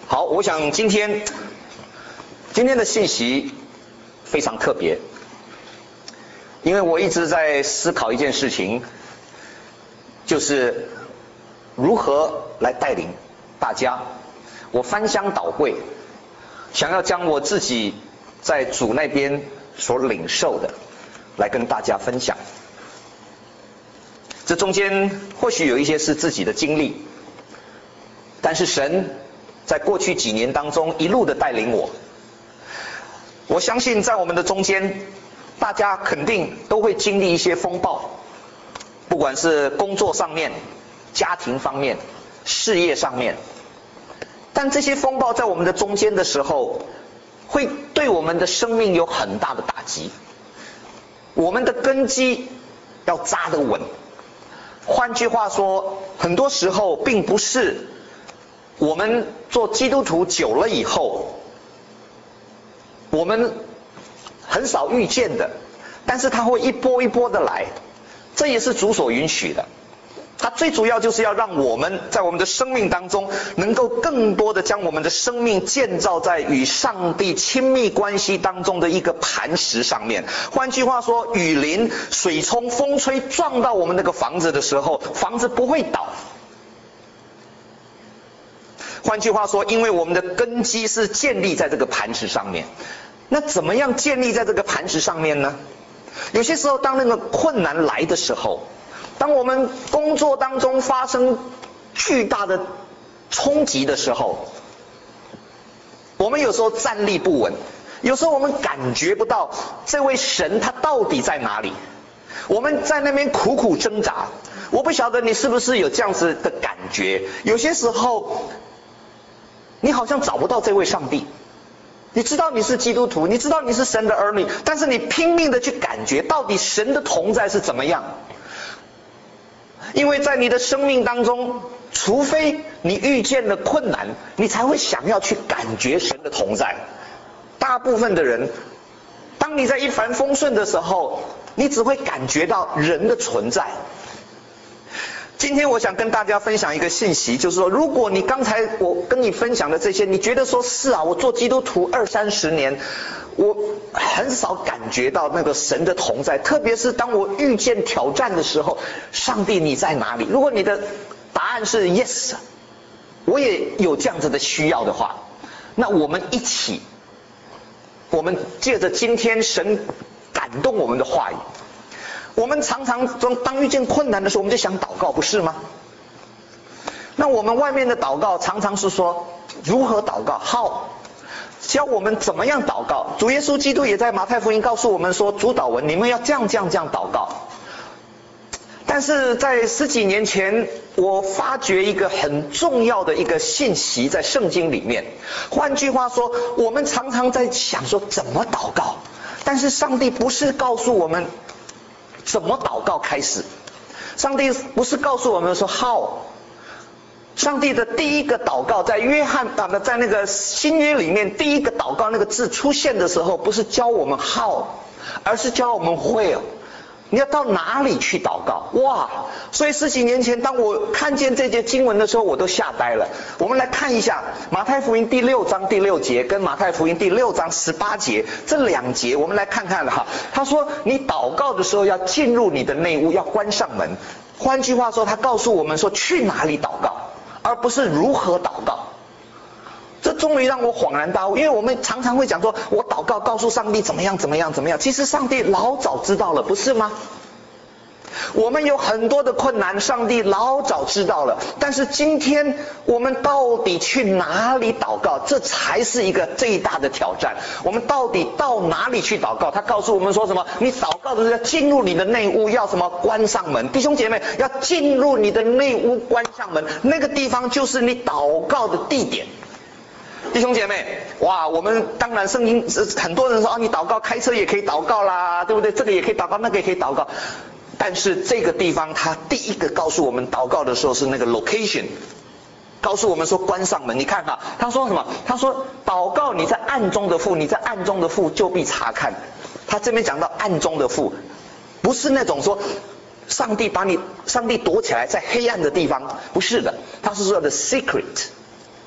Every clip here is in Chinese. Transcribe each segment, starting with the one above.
好，我想今天的信息非常特别，因为我一直在思考一件事情，就是如何来带领大家。我翻箱倒柜，想要将我自己在主那边所领受的来跟大家分享。这中间或许有一些是自己的经历，但是神在过去几年当中一路的带领我。我相信在我们的中间，大家肯定都会经历一些风暴，不管是工作上面、家庭方面、事业上面。但这些风暴在我们的中间的时候，会对我们的生命有很大的打击。我们的根基要扎得稳。换句话说，很多时候并不是我们做基督徒久了以后，我们很少遇见的，但是它会一波一波的来，这也是主所允许的。它最主要就是要让我们在我们的生命当中，能够更多的将我们的生命建造在与上帝亲密关系当中的一个磐石上面。换句话说，雨淋、水冲、风吹撞到我们那个房子的时候，房子不会倒。换句话说，因为我们的根基是建立在这个磐石上面。那怎么样建立在这个磐石上面呢？有些时候当那个困难来的时候，当我们工作当中发生巨大的冲击的时候，我们有时候站立不稳，有时候我们感觉不到这位神他到底在哪里，我们在那边苦苦挣扎。我不晓得你是不是有这样子的感觉，有些时候你好像找不到这位上帝。你知道你是基督徒，你知道你是神的儿女，但是你拼命的去感觉到底神的同在是怎么样。因为在你的生命当中，除非你遇见了困难，你才会想要去感觉神的同在。大部分的人，当你在一帆风顺的时候，你只会感觉到人的存在。今天我想跟大家分享一个信息，就是说，如果你刚才我跟你分享的这些，你觉得说是啊，我做基督徒20-30年，我很少感觉到那个神的同在，特别是当我遇见挑战的时候，上帝你在哪里？如果你的答案是 yes， 我也有这样子的需要的话，那我们一起，我们借着今天神感动我们的话语。我们常常当遇见困难的时候，我们就想祷告，不是吗？那我们外面的祷告常常是说如何祷告，教我们怎么样祷告。主耶稣基督也在马太福音告诉我们说，主祷文你们要这样祷告。但是在10几年前，我发觉一个很重要的一个信息在圣经里面。换句话说，我们常常在想说怎么祷告，但是上帝不是告诉我们怎么祷告开始，上帝不是告诉我们说 how。 上帝的第一个祷告在在那个新约里面，第一个祷告那个字出现的时候，不是教我们 how， 而是教我们 where。 你要到哪里去祷告？哇！所以10几年前当我看见这节经文的时候，我都吓呆了。我们来看一下马太福音第6章第6节跟马太福音第6章18节这2节，我们来看看哈。他说你祷告的时候要进入你的内屋，要关上门。换句话说，他告诉我们说去哪里祷告，而不是如何祷告。这终于让我恍然大悟，因为我们常常会讲说我祷告告诉上帝怎么样，其实上帝老早知道了，不是吗？我们有很多的困难，上帝老早知道了，但是今天我们到底去哪里祷告，这才是一个最大的挑战。我们到底到哪里去祷告？他告诉我们说什么？你祷告的时候要进入你的内屋，要什么？关上门。弟兄姐妹，要进入你的内屋，关上门，那个地方就是你祷告的地点。弟兄姐妹，哇，我们当然圣经很多人说你祷告开车也可以祷告啦，对不对？这个也可以祷告，那个也可以祷告。但是这个地方他第一个告诉我们祷告的时候是那个 location， 告诉我们说关上门。你看哈，他说什么？他说祷告你在暗中的父，你在暗中的父就必察看。他这边讲到暗中的父，不是那种说上帝躲起来在黑暗的地方，不是的，他是说的 secret。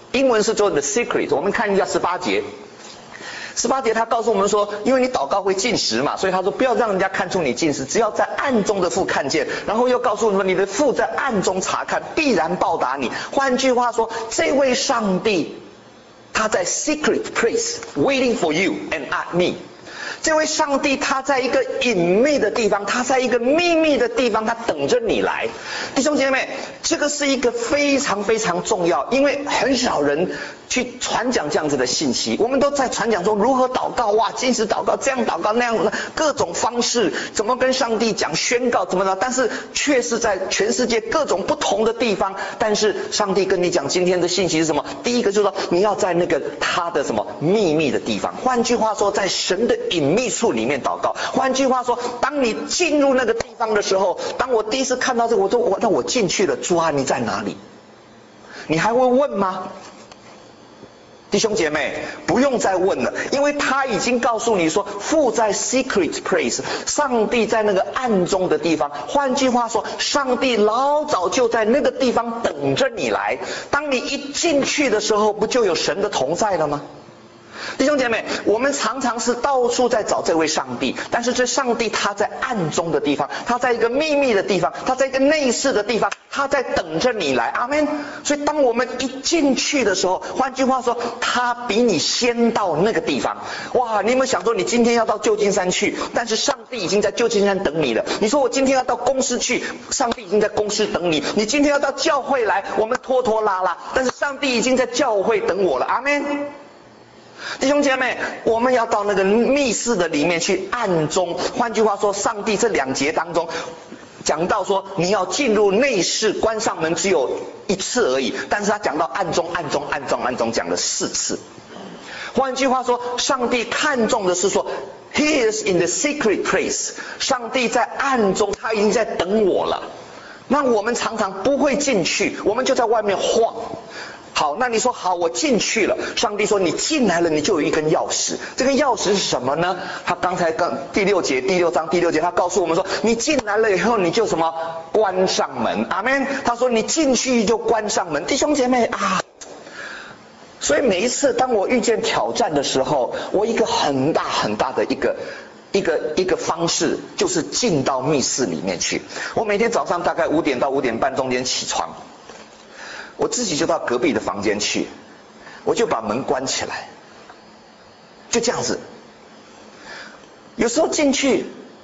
英文是做 the secret。我们看一下18节。18节他告诉我们说，因为你祷告会禁食嘛，所以他说不要让人家看出你禁食，只要在暗中的父看见。然后又告诉我们，你的父在暗中查看，必然报答你。换句话说，这位上帝他在 secret place waiting for you and at me。这位上帝他在一个隐秘的地方，他在一个秘密的地方，他等着你来。弟兄姐妹，这个是一个非常非常重要，因为很少人去传讲这样子的信息。我们都在传讲说如何祷告，哇，禁食祷告，这样祷告那样，各种方式，怎么跟上帝讲宣告，怎么的，但是却是在全世界各种不同的地方。但是上帝跟你讲今天的信息是什么？第一个就是说你要在那个他的什么秘密的地方，换句话说，在神的隐秘处里面祷告。换句话说，当你进入那个地方的时候，当我第一次看到这个，我进去了，主啊，你在哪里？你还会问吗？弟兄姐妹，不用再问了，因为他已经告诉你说，父在 secret place， 上帝在那个暗中的地方。换句话说，上帝老早就在那个地方等着你来。当你一进去的时候，不就有神的同在了吗？弟兄姐妹，我们常常是到处在找这位上帝，但是这上帝他在暗中的地方，他在一个秘密的地方，他在一个内室的地方，他在等着你来。阿们。所以当我们一进去的时候，换句话说，他比你先到那个地方。哇，你有没有想说，你今天要到旧金山去，但是上帝已经在旧金山等你了。你说我今天要到公司去，上帝已经在公司等你。你今天要到教会来，我们拖拖拉拉，但是上帝已经在教会等我了。阿们。弟兄姐妹，我们要到那个密室的里面去，暗中。换句话说，上帝这2节当中讲到说，你要进入内室，关上门只有1次而已，但是他讲到暗中讲了4次。换句话说，上帝看重的是说 He is in the secret place， 上帝在暗中，他已经在等我了。那我们常常不会进去，我们就在外面晃。好，那你说好，我进去了。上帝说你进来了，你就有一根钥匙。这个钥匙是什么呢？他刚才第6节第6章第6节，他告诉我们说，你进来了以后，你就什么关上门。阿们。他说你进去就关上门。弟兄姐妹啊，所以每一次当我遇见挑战的时候，我一个很大的一个方式就是进到密室里面去。我每天早上大概5点到5点半中间起床。我自己就到隔壁的房间去，我就把门关起来，就这样子。有时候进去，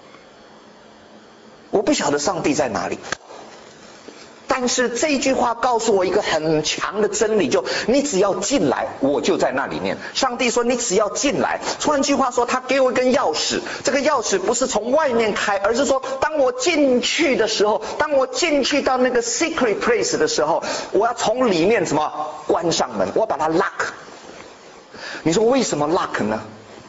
我不晓得上帝在哪里，但是这一句话告诉我一个很强的真理，就你只要进来，我就在那里面。上帝说你只要进来，换句话说，他给我一根钥匙，这个钥匙不是从外面开，而是说当我进去的时候，当我进去到那个 secret place 的时候，我要从里面什么关上门，我要把它 lock。 你说为什么 lock 呢？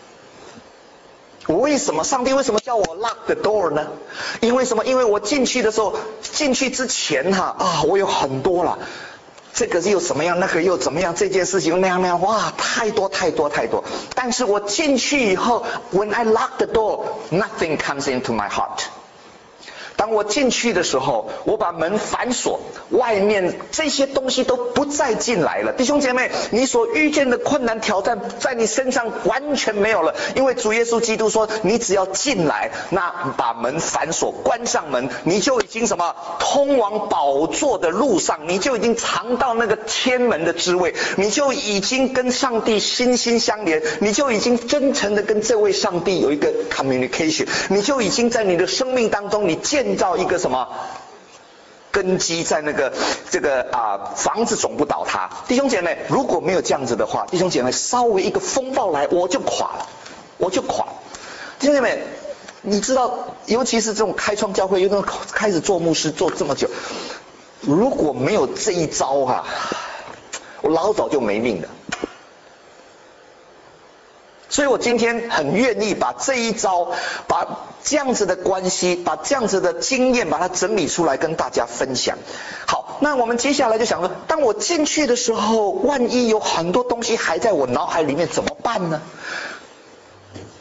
上帝为什么叫我 lock the door 呢？因为什么？因为我进去的时候，进去之前我有很多了，这个又怎么样，那个又怎么样，这件事情那样，哇，太多。但是我进去以后 ，when I lock the door, nothing comes into my heart。当我进去的时候，我把门反锁，外面这些东西都不再进来了。弟兄姐妹，你所遇见的困难挑战在你身上完全没有了，因为主耶稣基督说，你只要进来，那把门反锁，关上门，你就已经什么通往宝座的路上，你就已经尝到那个天门的滋味，你就已经跟上帝心心相连，你就已经真诚的跟这位上帝有一个 communication， 你就已经在你的生命当中，你建造一个什么根基，在那个房子总不倒塌。弟兄姐妹，如果没有这样子的话，弟兄姐妹，稍微一个风暴来，我就垮了。弟兄姐妹，你知道，尤其是这种开创教会，因为开始做牧师做这么久，如果没有这一招我老早就没命了。所以我今天很愿意把这一招，把这样子的关系，把这样子的经验，把它整理出来跟大家分享。好，那我们接下来就想说，当我进去的时候，万一有很多东西还在我脑海里面怎么办呢？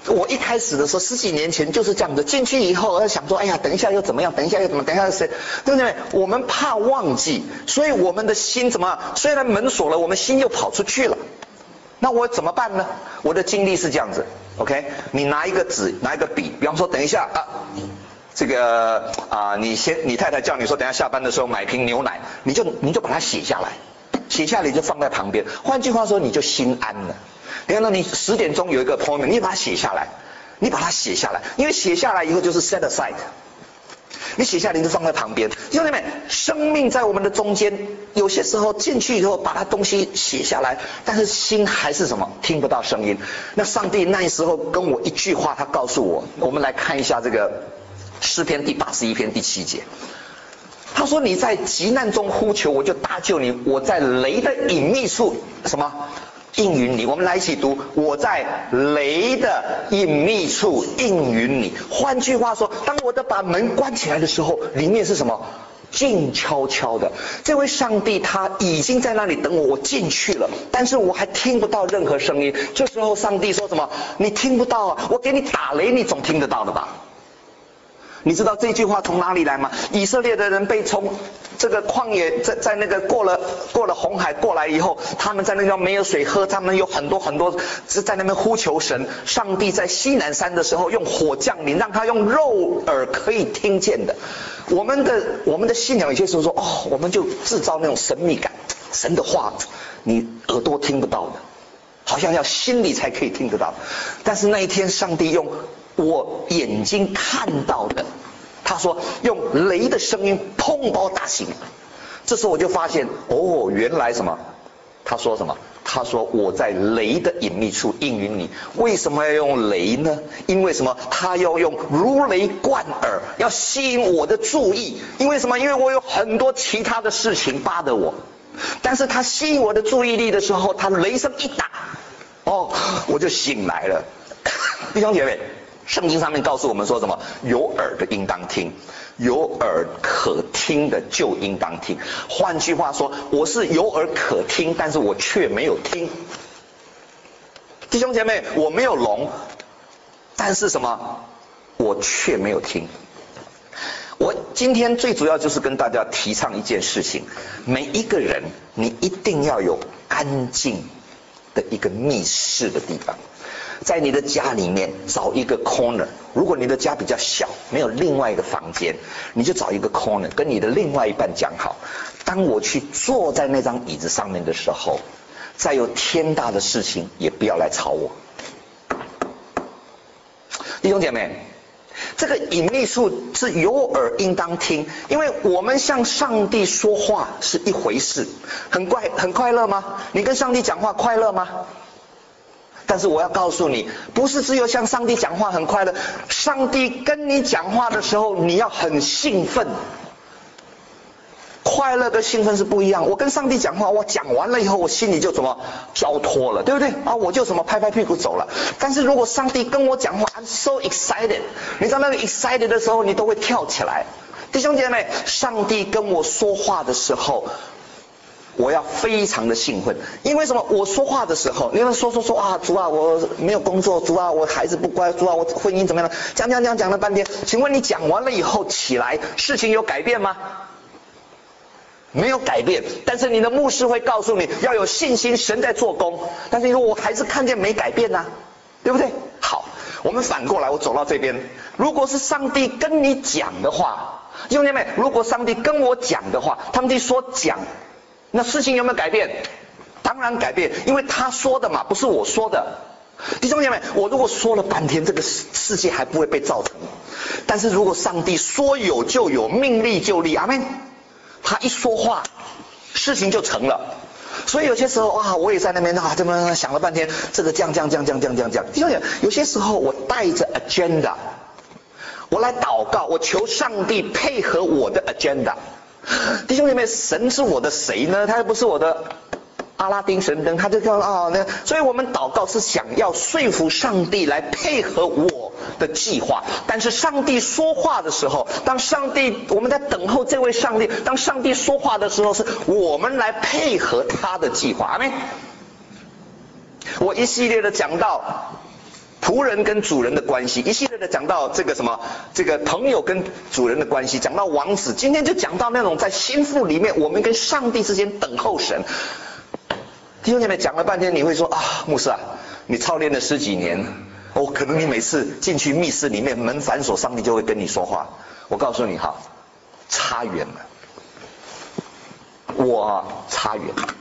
我一开始的时候10几年前就是这样的，进去以后要想说，哎呀，等一下又怎么样，等一下又怎么，等一下谁，对不对？我们怕忘记，所以我们的心怎么？虽然门锁了，我们心又跑出去了。那我怎么办呢？我的经历是这样子 ，OK？ 你拿一个纸，拿一个笔，比方说等一下啊，这个你太太叫你说等一下下班的时候买瓶牛奶，你就把它写下来，写下来就放在旁边。换句话说，你就心安了。比方说你10点钟有一个 appointment， 你把它写下来，因为写下来以后就是 set aside。你写下来就放在旁边，兄弟们，生命在我们的中间，有些时候进去以后把它东西写下来，但是心还是什么？听不到声音。那上帝那时候跟我一句话，他告诉我，我们来看一下这个诗篇第81篇第7节。他说：“你在急难中呼求，我就搭救你；我在雷的隐秘处，什么？应允你。”我们来一起读：我在雷的隐秘处应允你。换句话说，当我的把门关起来的时候，里面是什么？静悄悄的。这位上帝他已经在那里等我，我进去了，但是我还听不到任何声音。这时候上帝说什么？你听不到啊，我给你打雷，你总听得到的吧？你知道这句话从哪里来吗？以色列的人被从这个旷野在那个过了红海过来以后，他们在那地没有水喝，他们有很多是在那边呼求神。上帝在西南山的时候用火降临，让他用肉耳可以听见的。我们的信仰有些时候说，我们就制造那种神秘感，神的话你耳朵听不到的，好像要心里才可以听得到。但是那一天上帝用我眼睛看到的，他说用雷的声音砰把我打醒。这时候我就发现，原来什么？他说什么？他说我在雷的隐秘处应允你。为什么要用雷呢？因为什么？他要用如雷贯耳，要吸引我的注意。因为什么？因为我有很多其他的事情巴得我，但是他吸引我的注意力的时候，他雷声一打，我就醒来了。弟兄姐妹，圣经上面告诉我们说什么？有耳的应当听，有耳可听的就应当听。换句话说，我是有耳可听，但是我却没有听。弟兄姐妹，我没有聋，但是什么？我却没有听。我今天最主要就是跟大家提倡一件事情，每一个人你一定要有安静的一个密室的地方。在你的家里面找一个 corner， 如果你的家比较小，没有另外一个房间，你就找一个 corner， 跟你的另外一半讲好，当我去坐在那张椅子上面的时候，再有天大的事情也不要来吵我。弟兄姐妹，这个隐秘处是有耳应当听，因为我们向上帝说话是一回事，很快乐吗？你跟上帝讲话快乐吗？但是我要告诉你，不是只有向上帝讲话很快乐，上帝跟你讲话的时候你要很兴奋。快乐跟兴奋是不一样。我跟上帝讲话，我讲完了以后我心里就怎么交托了，对不对啊？我就什么拍拍屁股走了。但是如果上帝跟我讲话 I'm so excited， 你知道那个 excited 的时候你都会跳起来。弟兄姐妹，上帝跟我说话的时候我要非常的兴奋。因为什么？我说话的时候，你们说啊，主啊，我没有工作，主啊，我孩子不乖，主啊，我婚姻怎么样？讲了半天，请问你讲完了以后起来，事情有改变吗？没有改变。但是你的牧师会告诉你要有信心，神在做工。但是如果我还是看见没改变啊，对不对？好，我们反过来，我走到这边，如果是上帝跟你讲的话，弟兄姐妹，如果上帝跟我讲的话，他们说讲，那事情有没有改变？当然改变，因为他说的嘛，不是我说的。弟兄姐妹，我如果说了半天，这个世界还不会被造成。但是如果上帝说有就有，命立就立，阿们。他一说话，事情就成了。所以有些时候我也在那边这么想了半天，这个这样。弟兄姐妹，有些时候我带着 agenda， 我来祷告，我求上帝配合我的 agenda。弟兄姐妹，神是我的谁呢？他又不是我的阿拉丁神灯，他就说所以我们祷告是想要说服上帝来配合我的计划。但是上帝说话的时候，我们在等候这位上帝，当上帝说话的时候，是我们来配合他的计划。阿们。我一系列的讲到仆人跟主人的关系，一系列的讲到这个什么，这个朋友跟主人的关系，讲到王子，今天就讲到那种在心腹里面，我们跟上帝之间等候神。弟兄姐妹，讲了半天，你会说啊，牧师啊，你操练了10几年，可能你每次进去密室里面门反锁，上帝就会跟你说话。我告诉你哈，差远了，我差远了，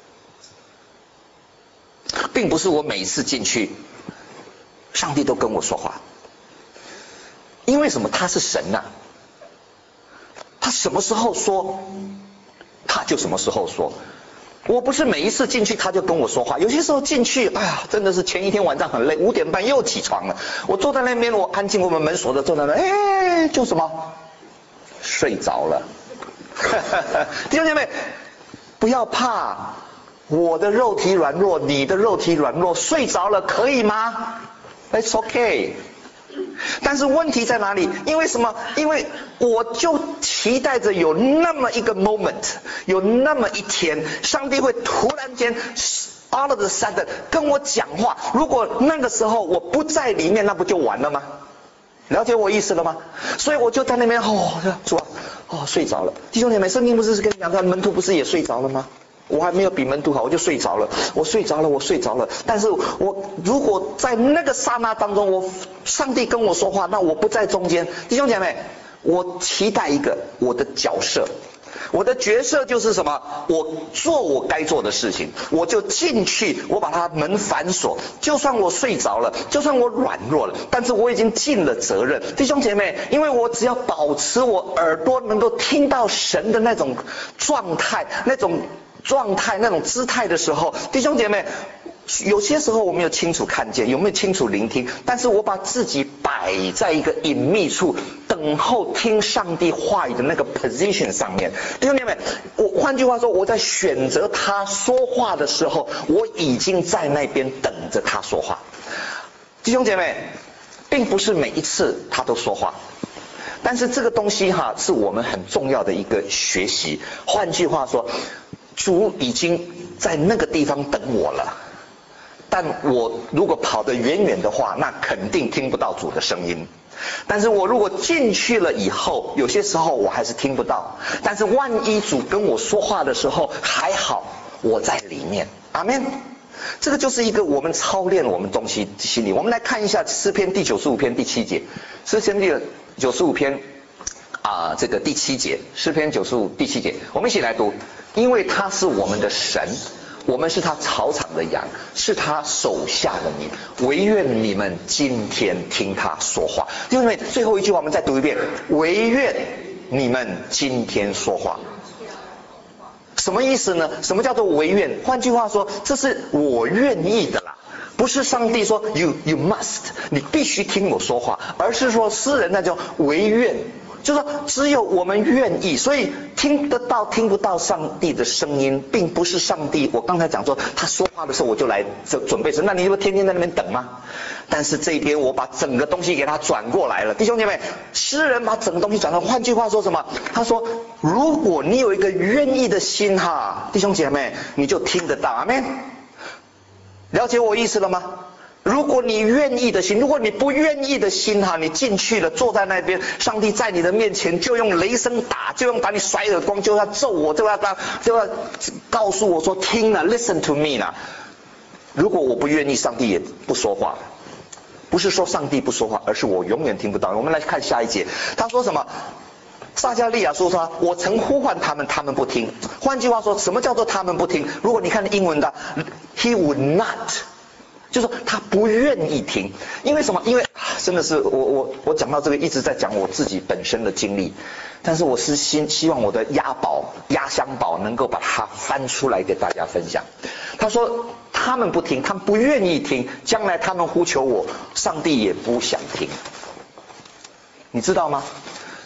并不是我每一次进去，上帝都跟我说话。因为什么？他是神呐，他什么时候说，他就什么时候说。我不是每一次进去他就跟我说话，有些时候进去，哎呀，真的是前一天晚上很累，5点半又起床了，我坐在那边，我安静，我们门锁着，坐在那，就什么，睡着了。弟兄姐妹，不要怕，我的肉体软弱，你的肉体软弱，睡着了可以吗？ It's okay。但是问题在哪里？因为什么？因为我就期待着有那么一个 moment， 有那么一天，上帝会突然间 all of a sudden 跟我讲话。如果那个时候我不在里面，那不就完了吗？了解我意思了吗？所以我就在那边主啊，睡着了。弟兄姐妹，圣经不是跟你讲，他门徒不是也睡着了吗？我还没有比门徒好，我就睡着了，我睡着了。但是我如果在那个刹那当中，上帝跟我说话，那我不在中间。弟兄姐妹，我期待一个我的角色，我的角色就是什么？我做我该做的事情，我就进去，我把他门反锁。就算我睡着了，就算我软弱了，但是我已经尽了责任。弟兄姐妹，因为我只要保持我耳朵能够听到神的那种状态，那种姿态的时候，弟兄姐妹，有些时候我没有清楚看见，有没有清楚聆听，但是我把自己摆在一个隐秘处，等候听上帝话语的那个 position 上面。弟兄姐妹，换句话说，我在选择他说话的时候，我已经在那边等着他说话。弟兄姐妹，并不是每一次他都说话，但是这个东西是我们很重要的一个学习。换句话说，主已经在那个地方等我了，但我如果跑得远远的话，那肯定听不到主的声音。但是我如果进去了以后，有些时候我还是听不到，但是万一主跟我说话的时候，还好我在里面。阿们。这个就是一个我们操练我们东西心里。我们来看一下诗篇第95篇第7节，诗篇第95篇这个第7节，诗篇95第7节，我们一起来读。因为他是我们的神，我们是他草场的羊，是他手下的民，惟愿你们今天听他说话。弟兄姊妹，最后一句话我们再读一遍，惟愿你们今天说话。什么意思呢？什么叫做惟愿？换句话说，这是我愿意的啦，不是上帝说 you must， 你必须听我说话，而是说诗人那种惟愿，就是说只有我们愿意。所以听得到听不到上帝的声音，并不是上帝。我刚才讲说他说话的时候我就来准备，那你不天天在那边等吗？但是这边我把整个东西给他转过来了。弟兄姐妹，诗人把整个东西转过来，换句话说什么？他说如果你有一个愿意的心弟兄姐妹，你就听得到。阿们。了解我意思了吗？如果你愿意的心，如果你不愿意的心你进去了，坐在那边，上帝在你的面前就用雷声打，就用把你甩耳光，就要揍我，就要告诉我说听了 listen to me 啦。如果我不愿意，上帝也不说话。不是说上帝不说话，而是我永远听不到。我们来看下一节，他说什么？撒迦利亚说我曾呼唤他们，他们不听。换句话说，什么叫做他们不听？如果你看英文的 he would not， 就是说他不愿意听。因为什么？因为真的是我讲到这个一直在讲我自己本身的经历，但是我是希望我的压箱宝能够把它翻出来给大家分享。他说他们不听，他们不愿意听，将来他们呼求我，上帝也不想听。你知道吗？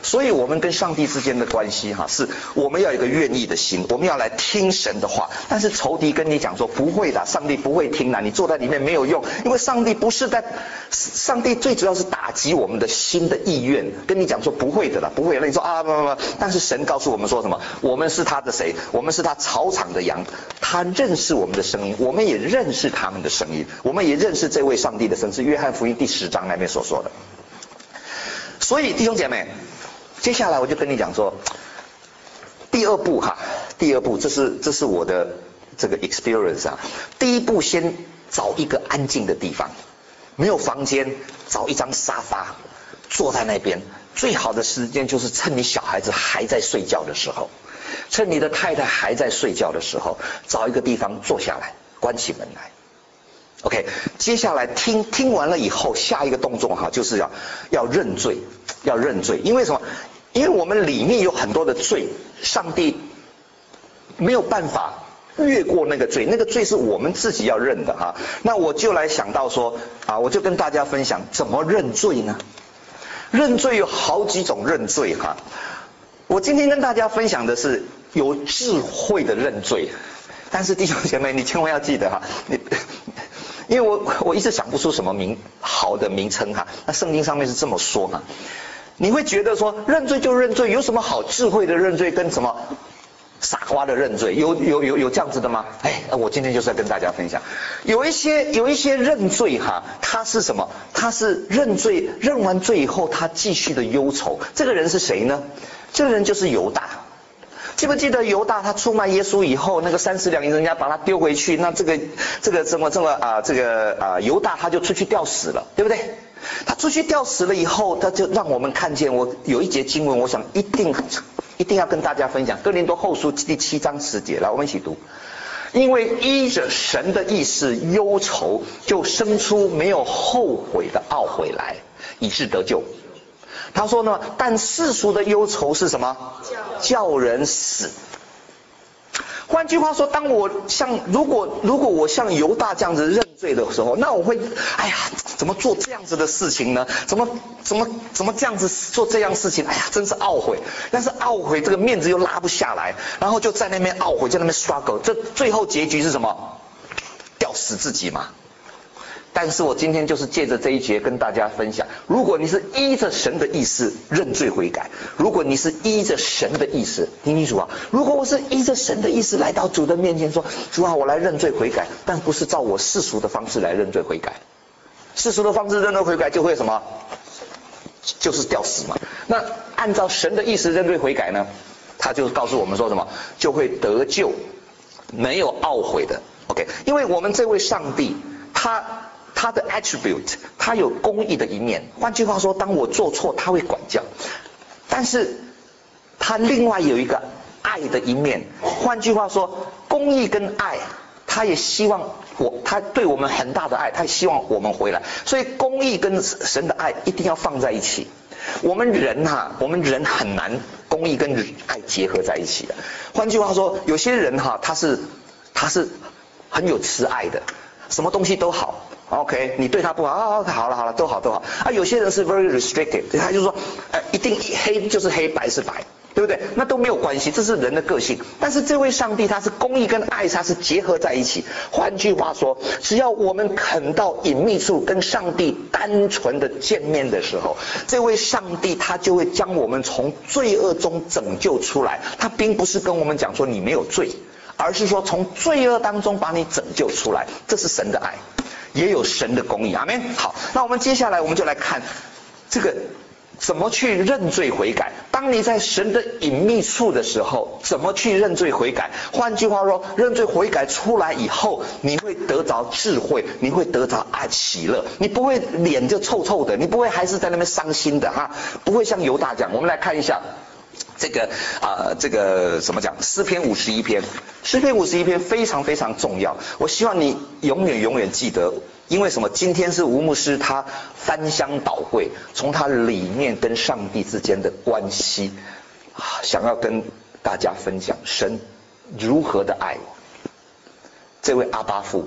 所以我们跟上帝之间的关系是我们要有一个愿意的心，我们要来听神的话。但是仇敌跟你讲说不会的，上帝不会听的，你坐在里面没有用，因为上帝不是在，上帝最主要是打击我们的心的意愿，跟你讲说不会的啦，不会。那你说不，但是神告诉我们说什么？我们是他的谁？我们是他草场的羊，他认识我们的声音，我们也认识他们的声音，我们也认识这位上帝的声音，是约翰福音第10章那边所说的。所以弟兄姐妹，接下来我就跟你讲说，第二步，这是我的这个 experience。第一步，先找一个安静的地方，没有房间，找一张沙发，坐在那边。最好的时间就是趁你小孩子还在睡觉的时候，趁你的太太还在睡觉的时候，找一个地方坐下来，关起门来。OK， 接下来听完了以后，下一个动作就是要认罪，要认罪。因为什么？因为我们里面有很多的罪，上帝没有办法越过那个罪，那个罪是我们自己要认的那我就来想到说我就跟大家分享怎么认罪呢？认罪有好几种认罪我今天跟大家分享的是有智慧的认罪，但是弟兄姐妹，你千万要记得因为我一直想不出什么好的名称那圣经上面是这么说你会觉得说认罪就认罪，有什么好智慧的认罪跟什么傻瓜的认罪？有这样子的吗？我今天就是要跟大家分享，有一些认罪他是什么？他是认罪，认完罪以后他继续的忧愁。这个人是谁呢？这个人就是犹大。记不记得犹大他出卖耶稣以后，那个30两银人家把他丢回去，那这个犹大他就出去吊死了，对不对？他出去吊死了以后，他就让我们看见，我有一节经文，我想一定要跟大家分享，哥林多后书第7章10节，来我们一起读。因为依着神的意思忧愁，就生出没有后悔的懊悔来，以致得救。他说呢，但世俗的忧愁是什么？叫人死。换句话说，当我如果我像犹大这样子认罪的时候，那我会怎么做这样子的事情呢？怎么这样子做这样事情？真是懊悔。但是懊悔这个面子又拉不下来，然后就在那边懊悔，在那边struggle，这最后结局是什么？吊死自己嘛。但是我今天就是借着这一节跟大家分享，如果你是依着神的意思认罪悔改，如果你是依着神的意思，听清楚如果我是依着神的意思来到主的面前说，主我来认罪悔改，但不是照我世俗的方式来认罪悔改，世俗的方式认罪悔改就会什么？就是吊死嘛。那按照神的意思认罪悔改呢，他就告诉我们说什么？就会得救，没有懊悔的。OK， 因为我们这位上帝他的 attribute， 他有公义的一面。换句话说，当我做错，他会管教。但是他另外有一个爱的一面。换句话说，公义跟爱，他也希望他对我们很大的爱，他也希望我们回来。所以公义跟神的爱一定要放在一起。我们人很难公义跟爱结合在一起的。换句话说，有些人他是很有慈爱的，什么东西都好。OK， 你对他不好好了都好有些人是 very restricted， 他就说一定黑就是黑，白是白，对不对？那都没有关系，这是人的个性。但是这位上帝他是公义跟爱，他是结合在一起。换句话说，只要我们肯到隐秘处跟上帝单纯的见面的时候，这位上帝他就会将我们从罪恶中拯救出来。他并不是跟我们讲说你没有罪，而是说从罪恶当中把你拯救出来，这是神的爱，也有神的公义。阿们。好，那我们接下来我们就来看这个怎么去认罪悔改。当你在神的隐秘处的时候，怎么去认罪悔改？换句话说，认罪悔改出来以后，你会得着智慧，你会得着爱喜乐，你不会脸就臭臭的，你不会还是在那边伤心的不会像犹大这样。我们来看一下这个怎么讲？诗篇51篇，诗篇51篇非常非常重要。我希望你永远记得，因为什么？今天是吴牧师他翻箱倒柜，从他里面跟上帝之间的关系，想要跟大家分享神如何的爱我。这位阿爸父，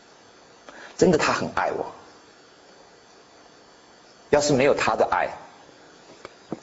真的他很爱我。要是没有他的爱，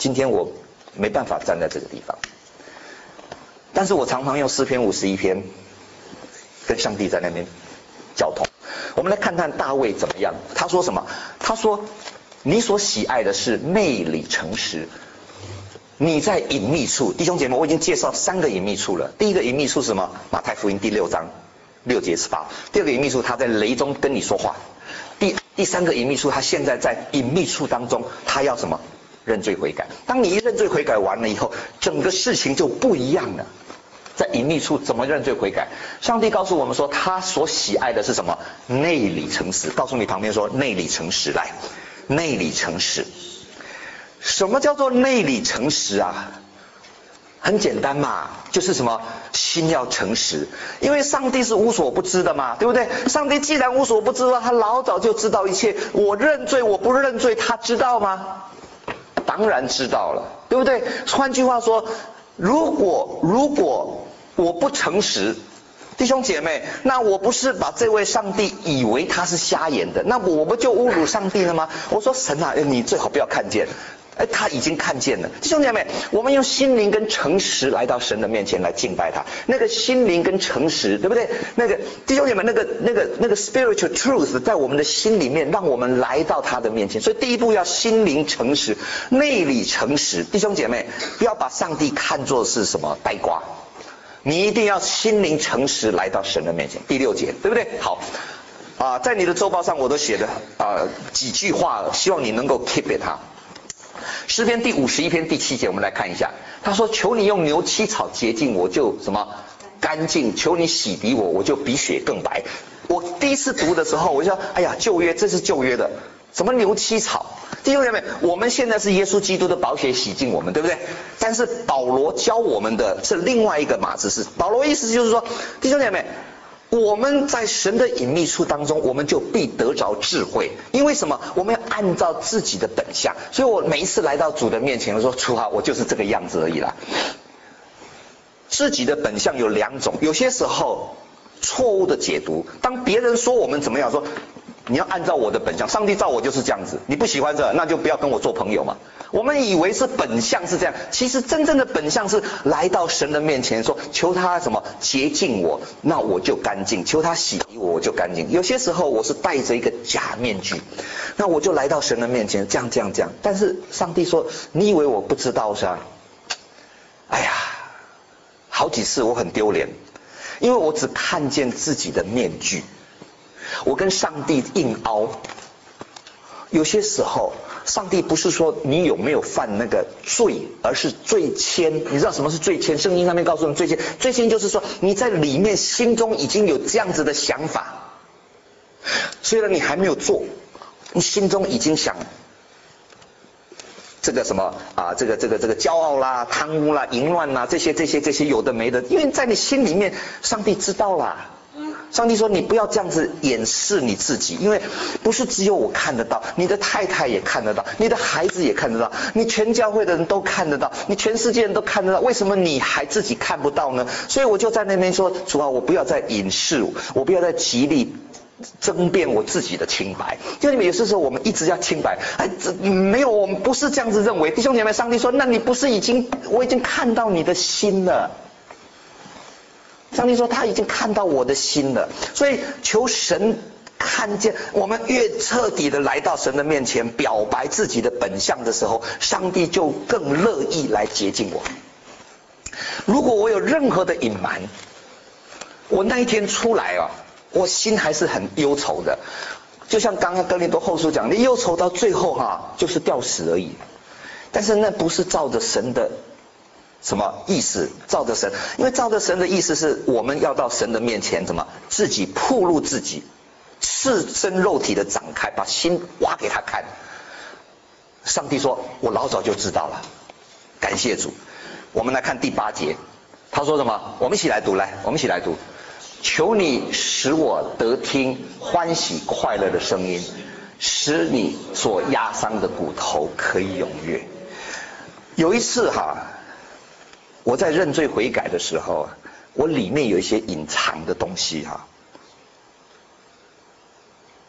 今天我没办法站在这个地方，但是我常常用诗篇51篇跟上帝在那边交通。我们来看看大卫怎么样，他说什么？他说你所喜爱的是内里诚实，你在隐秘处。弟兄姐妹，我已经介绍3个隐秘处了。第一个隐秘处是什么？马太福音第6章6节18。第二个隐秘处，他在雷中跟你说话。第三个隐秘处，他现在在隐秘处当中，他要什么？认罪悔改。当你一认罪悔改完了以后，整个事情就不一样了。在隐秘处怎么认罪悔改？上帝告诉我们说，他所喜爱的是什么？内里诚实。告诉你旁边说，内里诚实。来，内里诚实。什么叫做内里诚实啊？很简单嘛，就是什么？心要诚实。因为上帝是无所不知的嘛，对不对？上帝既然无所不知道，他老早就知道一切。我认罪我不认罪，他知道吗？当然知道了，对不对？换句话说，如果我不诚实，弟兄姐妹，那我不是把这位上帝以为他是瞎眼的，那我不就侮辱上帝了吗？我说神啊，你最好不要看见。他已经看见了。弟兄姐妹，我们用心灵跟诚实来到神的面前来敬拜他。那个心灵跟诚实，对不对？那个弟兄姐妹，那个 spiritual truth 在我们的心里面，让我们来到他的面前。所以第一步要心灵诚实，内里诚实。弟兄姐妹，不要把上帝看作是什么呆瓜，你一定要心灵诚实来到神的面前。第6节，对不对？好。在你的周报上我都写了几句话，希望你能够 keep it 它。诗篇第51篇第7节，我们来看一下。他说：求你用牛膝草洁净我，就什么干净；求你洗涤我，我就比雪更白。我第一次读的时候，我就说：哎呀，旧约，这是旧约的，什么牛膝草？弟兄姐妹，我们现在是耶稣基督的宝血洗净我们，对不对？但是保罗教我们的是另外一个码子事。保罗意思就是说，弟兄姐妹，我们在神的隐秘处当中，我们就必得着智慧。因为什么？我们要按照自己的本相。所以我每一次来到主的面前，我说：主啊，我就是这个样子而已啦。自己的本相有2种，有些时候错误的解读。当别人说我们怎么样，说你要按照我的本相，上帝造我就是这样子，你不喜欢这，那就不要跟我做朋友嘛。我们以为是本相是这样，其实真正的本相是来到神的面前说：求他什么洁净我，那我就干净；求他洗涤我，我就干净。有些时候我是戴着一个假面具，那我就来到神的面前，这样。但是上帝说：你以为我不知道是吧？哎呀，好几次我很丢脸，因为我只看见自己的面具，我跟上帝硬凹。有些时候上帝不是说你有没有犯那个罪，而是罪愆。你知道什么是罪愆？圣经上面告诉我们罪愆。罪愆就是说你在里面心中已经有这样子的想法，虽然你还没有做，你心中已经想这个什么这个骄傲啦、贪污啦、淫乱啦，这些有的没的，因为在你心里面，上帝知道啦。上帝说：你不要这样子掩饰你自己，因为不是只有我看得到，你的太太也看得到，你的孩子也看得到，你全教会的人都看得到，你全世界人都看得到，为什么你还自己看不到呢？所以我就在那边说：主啊，我不要再隐饰，我不要再极力争辩我自己的清白。就你们有些时候我们一直要清白，没有，我们不是这样子认为。弟兄姐妹，上帝说：那你不是我已经看到你的心了。上帝说他已经看到我的心了，所以求神看见。我们越彻底的来到神的面前，表白自己的本相的时候，上帝就更乐意来洁净我。如果我有任何的隐瞒，我那一天出来我心还是很忧愁的。就像刚刚哥林多后书讲，你忧愁到最后就是吊死而已。但是那不是照着神的什么意思？照着神，因为照着神的意思是我们要到神的面前，怎么自己暴露自己，赤身肉体的展开，把心挖给他看。上帝说：我老早就知道了。感谢主。我们来看第8节，他说什么？我们一起来读，来，我们一起来读。求你使我得听欢喜快乐的声音，使你所压伤的骨头可以踊跃。有一次我在认罪悔改的时候，我里面有一些隐藏的东西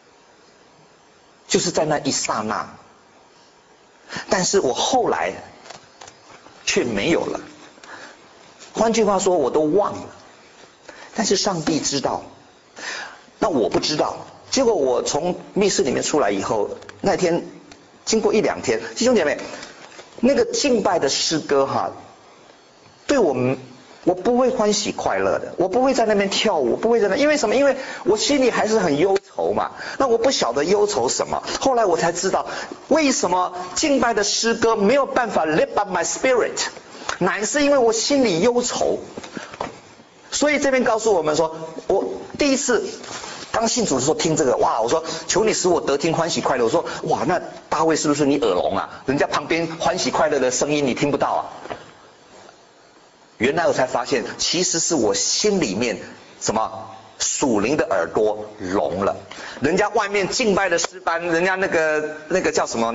就是在那一刹那。但是我后来却没有了。换句话说，我都忘了，但是上帝知道，那我不知道。结果我从密室里面出来以后，那天经过1-2天，弟兄姐妹，那个敬拜的诗歌对我不会欢喜快乐的，我不会在那边跳舞，不会在那，因为什么？因为我心里还是很忧愁嘛。那我不晓得忧愁什么，后来我才知道，为什么敬拜的诗歌没有办法 lift up my spirit， 乃是因为我心里忧愁。所以这边告诉我们说，我第一次刚信主的时候听这个，哇！我说求你使我得听欢喜快乐。我说哇，那大卫是不是你耳聋啊？人家旁边欢喜快乐的声音你听不到啊？原来我才发现，其实是我心里面什么属灵的耳朵聋了。人家外面敬拜的诗班，人家那个叫什么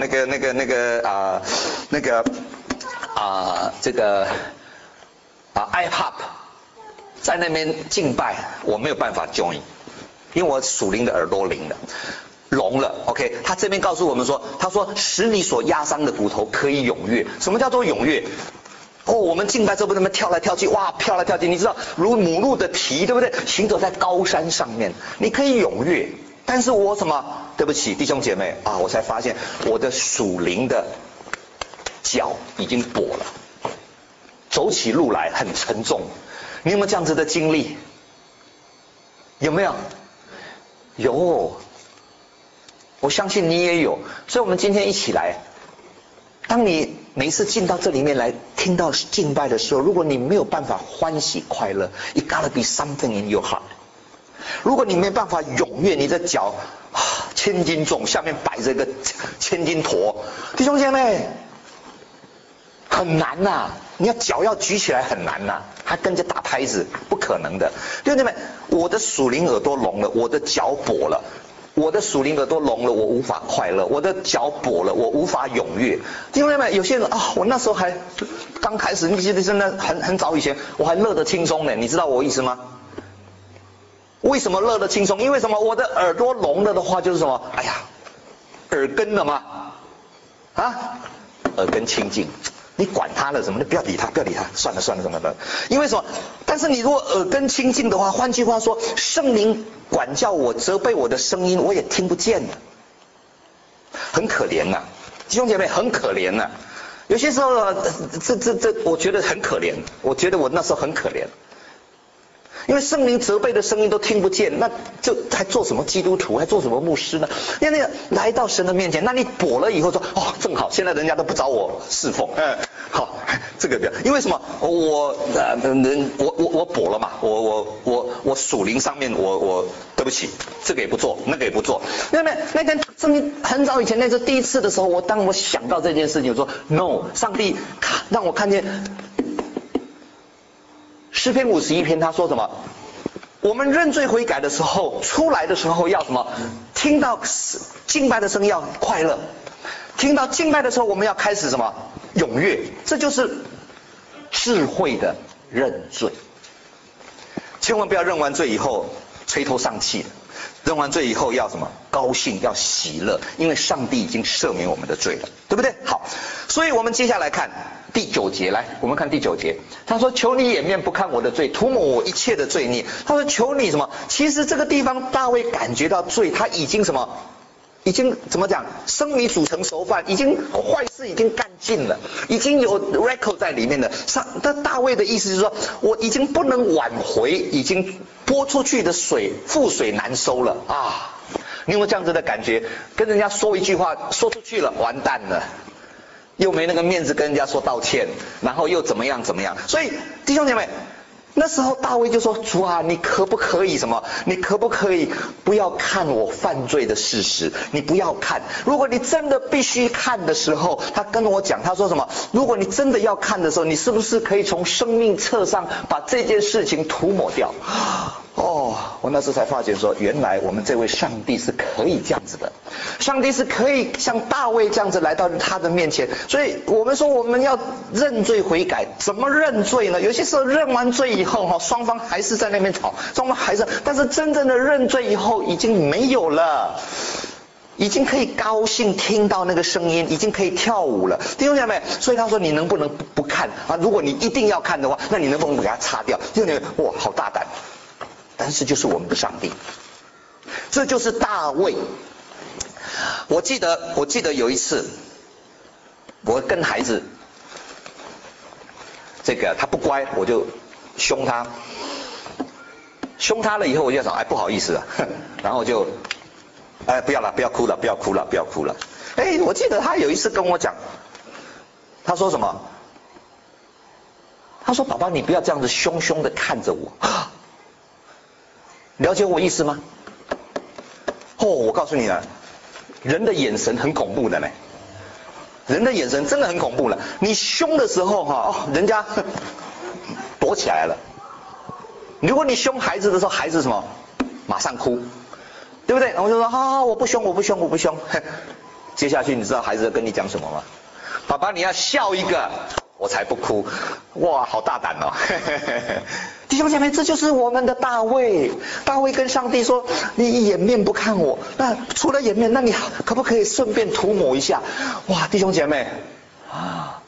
iPop 在那边敬拜，我没有办法 join， 因为我属灵的耳朵聋了。OK， 他这边告诉我们说，他说使你所压伤的骨头可以踊跃。什么叫做踊跃？我们敬拜之后不那么跳来跳去，哇，跳来跳去，你知道如母鹿的蹄，对不对？行走在高山上面，你可以踊跃。但是我什么？对不起，弟兄姐妹我才发现我的属灵的脚已经跛了，走起路来很沉重。你有没有这样子的经历？有没有？有，我相信你也有。所以我们今天一起来，当你每一次进到这里面来听到敬拜的时候，如果你没有办法欢喜快乐， it gotta be something in your heart。 如果你没办法踊跃，你的脚千斤重，下面摆着一个千斤驼，弟兄姐妹很难呐，你要脚要举起来很难呐，还跟着打拍子，不可能的。弟兄姐妹，我的属灵耳朵聋了，我的脚跛了。我的属灵耳朵聋了，我无法快乐；我的脚跛了，我无法踊跃。弟兄姐妹，有些人我那时候还刚开始，你记得真的很早以前，我还乐得轻松呢，你知道我意思吗？为什么乐得轻松？因为什么？我的耳朵聋了的话，就是什么？哎呀，耳根了吗？耳根清净。你管他了什么？你不要理他，算了什么的。因为什么？但是你如果耳根清净的话，换句话说，圣灵管教我、责备我的声音，我也听不见了，很可怜呐，弟兄姐妹，很可怜呐。有些时候我觉得很可怜，我觉得我那时候很可怜。因为圣灵责备的声音都听不见，那就还做什么基督徒，还做什么牧师呢？因为那个来到神的面前，那你跛了以后说正好，现在人家都不找我侍奉，好，这个不要，因为什么？我跛了嘛，我属灵上面我对不起，这个也不做，那个也不做。那天圣经很早以前那次第一次的时候，当我想到这件事情，我说 no， 上帝让我看见。诗篇51篇他说什么？我们认罪悔改的时候，出来的时候要什么？听到敬拜的声音要快乐，听到敬拜的时候我们要开始什么？踊跃。这就是智慧的认罪。千万不要认完罪以后垂头丧气，认完罪以后要什么？高兴，要喜乐，因为上帝已经赦免我们的罪了，对不对？好，所以我们接下来看第9节，来，我们看第9节。他说：“求你掩面不看我的罪，涂抹我一切的罪孽。”他说：“求你什么？”其实这个地方大卫感觉到罪，他已经什么？已经怎么讲？生米煮成熟饭，已经坏事已经干尽了，已经有 record 在里面了。但大卫的意思就是说，我已经不能挽回，已经泼出去的水，覆水难收了啊！你有没有这样子的感觉？跟人家说一句话，说出去了，完蛋了。又没那个面子跟人家说道歉，然后又怎么样？所以弟兄姐妹，那时候大卫就说：“主啊，你可不可以什么？你可不可以不要看我犯罪的事实？你不要看。如果你真的必须看的时候，他跟我讲，他说什么？如果你真的要看的时候，你是不是可以从生命册上把这件事情涂抹掉？”我那时才发觉说，原来我们这位上帝是可以这样子的，上帝是可以像大卫这样子来到他的面前。所以我们说我们要认罪悔改，怎么认罪呢？有些时候认完罪以后双方还是在那边吵，双方还是，但是真正的认罪以后已经没有了。 已经可以高兴听到那个声音，已经可以跳舞了，弟兄姐妹。所以他说你能不能不看啊？如果你一定要看的话，那你能不能给它擦掉？弟兄姐妹，哇，好大胆！但是就是我们的上帝，这就是大卫。我记得有一次，我跟孩子，这个他不乖，我就凶他。凶他了以后，我就想，哎，不好意思啊，然后就，哎，不要了，不要哭了，不要哭了，不要哭了。哎，我记得他有一次跟我讲，他说什么？他说：“爸爸，你不要这样子凶凶的看着我。”了解我意思吗？哦，我告诉你了，人的眼神很恐怖的呢。人的眼神真的很恐怖了。你凶的时候哈，哦，人家躲起来了。如果你凶孩子的时候，孩子什么？马上哭，对不对？我就说好，我不凶，我不凶，我不凶。接下去你知道孩子跟你讲什么吗？爸爸，你要笑一个，我才不哭。哇，好大胆哦！弟兄姐妹，这就是我们的大卫。大卫跟上帝说：“你掩面不看我，那除了掩面，那你可不可以顺便涂抹一下？”哇，弟兄姐妹啊！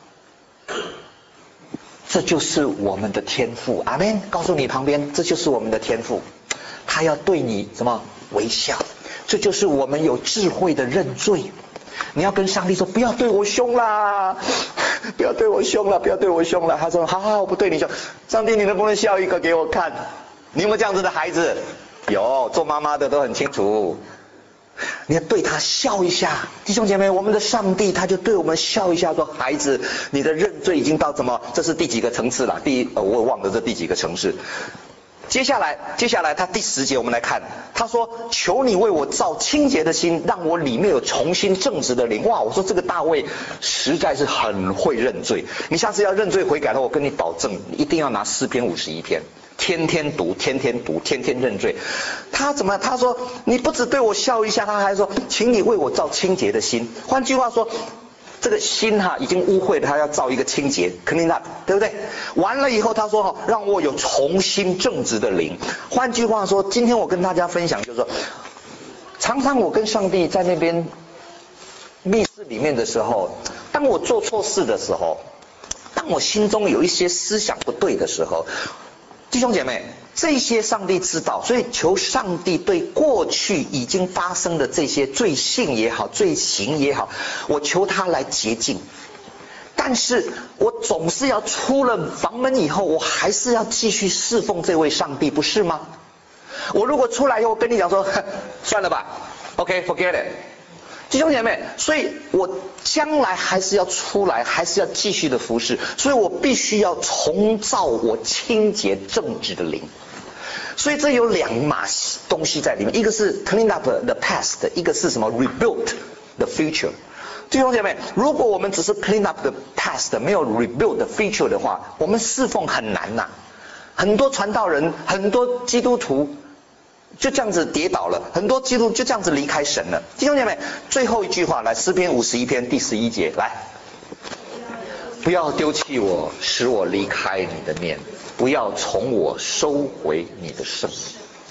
这就是我们的天父，阿们。告诉你旁边，这就是我们的天父，他要对你什么微笑？这就是我们有智慧的认罪。你要跟上帝说，不要对我凶啦，不要对我凶了，不要对我凶了。他说，好好，我不对你凶。上帝，你能不能笑一个给我看？你有没有这样子的孩子？有，做妈妈的都很清楚。你要对他笑一下，弟兄姐妹，我们的上帝他就对我们笑一下，说：“孩子，你的认罪已经到什么？这是第几个层次了？我忘了这第几个层次。”接下来他第10节我们来看，他说：“求你为我造清洁的心，让我里面有重新正直的灵。”哇，我说这个大卫实在是很会认罪。你下次要认罪悔改的话，我跟你保证，你一定要拿诗篇51篇。天天读，天天读，天天认罪。他怎么？他说你不只对我笑一下，他还说，请你为我造清洁的心。换句话说，这个心已经污秽了，他要造一个清洁 ，clean up， 对不对？完了以后，他说让我有重新正直的灵。换句话说，今天我跟大家分享就是说，常常我跟上帝在那边密室里面的时候，当我做错事的时候，当我心中有一些思想不对的时候。弟兄姐妹，这些上帝知道，所以求上帝对过去已经发生的这些罪性也好，罪行也好，我求他来洁净。但是我总是要出了房门以后，我还是要继续侍奉这位上帝，不是吗？我如果出来以后跟你讲说，算了吧 ，OK，forget it。弟兄姐妹，所以我将来还是要出来，还是要继续的服侍，所以我必须要重造我清洁正直的灵。所以这有2码东西在里面，一个是 clean up the past， 一个是什么 rebuild the future。弟兄姐妹，如果我们只是 clean up the past， 没有 rebuild the future 的话，我们侍奉很难呐。很多传道人，很多基督徒。就这样子跌倒了，很多基督就这样子离开神了。弟兄姐妹，最后一句话来，诗篇51篇第11节来，不要丢弃我，使我离开你的面，不要从我收回你的圣名。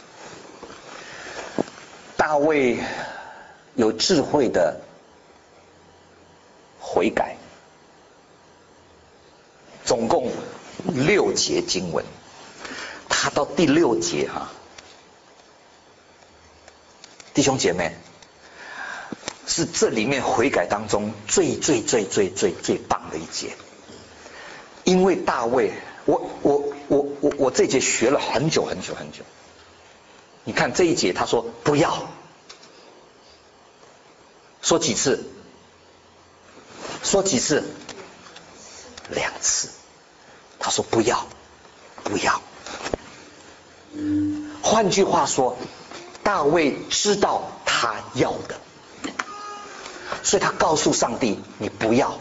大卫有智慧的悔改，总共6节经文，他到第6节弟兄姐妹，是这里面悔改当中最棒的一节。因为大卫，我这节学了很久。你看这一节他说不要，说几次？说几次？2次。他说不要。换句话说，大卫知道他要的，所以他告诉上帝：“你不要。”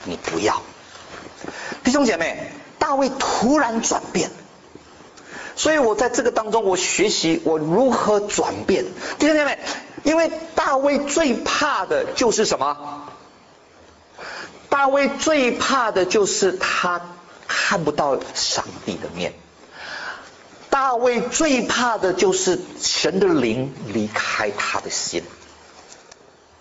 弟兄姐妹，大卫突然转变，所以我在这个当中，我学习我如何转变。弟兄姐妹，因为大卫最怕的就是什么？大卫最怕的就是他看不到上帝的面。大卫最怕的就是神的灵离开他的心。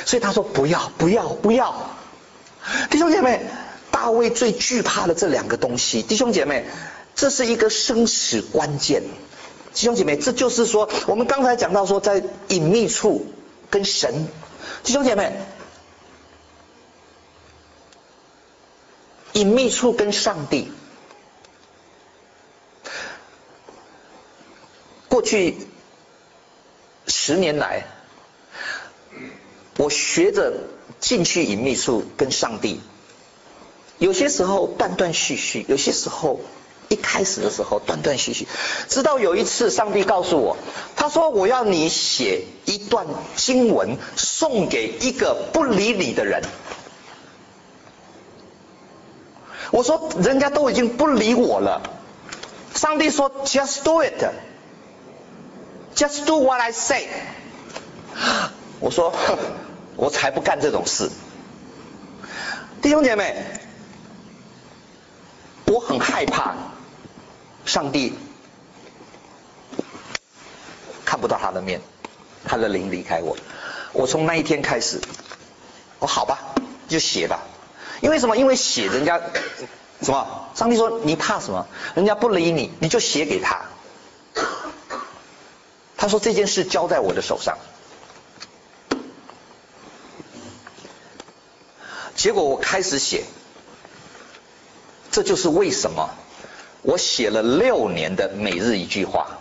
所以他说不要不要不要。弟兄姐妹，大卫最惧怕的这两个东西，弟兄姐妹，这是一个生死关键。弟兄姐妹，这就是说我们刚才讲到说在隐秘处跟神，弟兄姐妹，隐秘处跟上帝。过去10年来，我学着进去隐秘处跟上帝，有些时候断断续续，有些时候一开始的时候断断续续，直到有一次上帝告诉我，他说我要你写一段经文送给一个不理你的人。我说人家都已经不理我了，上帝说 just do it， just do what I say。 我说我才不干这种事。弟兄姐妹，我很害怕上帝看不到他的面，他的灵离开我。我从那一天开始，我好吧就写吧。因为什么？因为写人家什么？上帝说你怕什么？人家不理你，你就写给他。他说这件事交在我的手上。结果我开始写，这就是为什么我写了6年的每日一句话。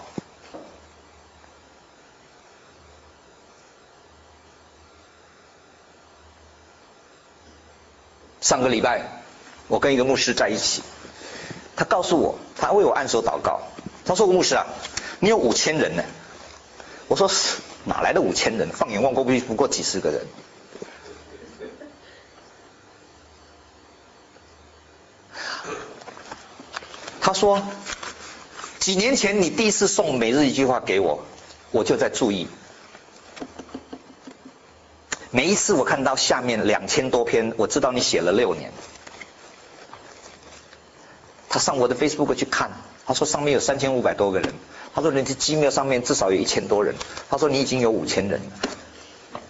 上个礼拜我跟一个牧师在一起，他告诉我，他为我按手祷告，他说牧师啊，你有5000人呢。我说哪来的5000人？放眼望过去不过几十个人。他说几年前你第一次送每日一句话给我，我就在注意，每一次我看到下面2000多篇，我知道你写了6年。他上我的 Facebook 去看，他说上面有3500多个人，他说你的 Gmail 上面至少有1000多人，他说你已经有5000人了。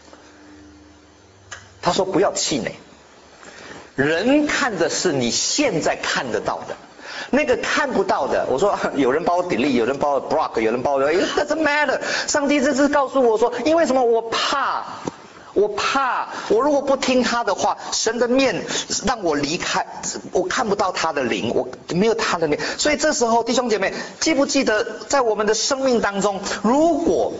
他说不要气馁，人看的是你现在看得到的，那个看不到的，我说有人把我 delete， 有人把我 block， 有人把我 it doesn't matter。 上帝这次告诉我说，因为什么？我怕我如果不听他的话，神的面让我离开，我看不到他的灵，我没有他的面。所以这时候弟兄姐妹，记不记得在我们的生命当中，如果